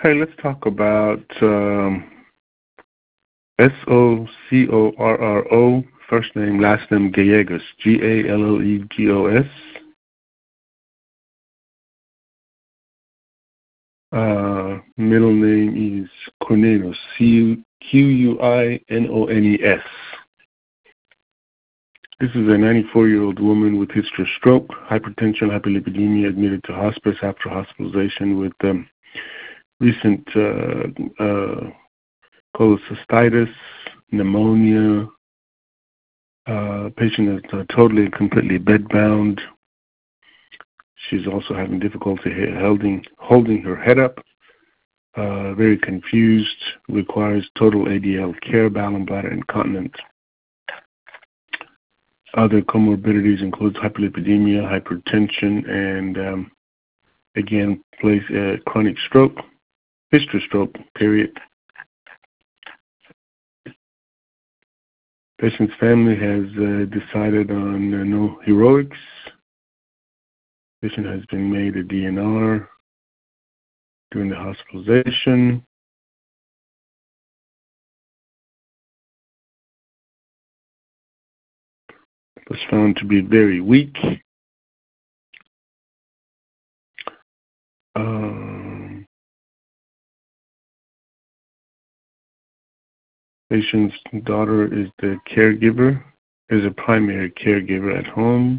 Hey, let's talk about Soccorro, first name, last name Gallegos, Gallegos. Middle name is Quinones, Quinones. This is a 94-year-old woman with history of stroke, hypertension, hyperlipidemia, admitted to hospice after hospitalization with recent cholecystitis, pneumonia. Patient is totally and completely bedbound. She's also having difficulty holding her head up. Very confused. Requires total ADL care, bowel and bladder incontinence. Other comorbidities includes hyperlipidemia, hypertension, and again, chronic stroke, history of stroke, period. Patient's family has decided on no heroics. Patient has been made a DNR during the hospitalization. Was found to be very weak. Patient's daughter is the caregiver, is a primary caregiver at home.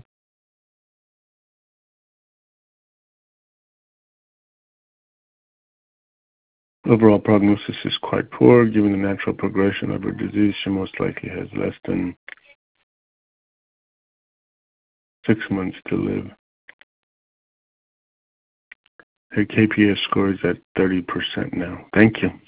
Overall prognosis is quite poor. Given the natural progression of her disease, she most likely has less than 6 months to live. Her KPS score is at 30% now. Thank you.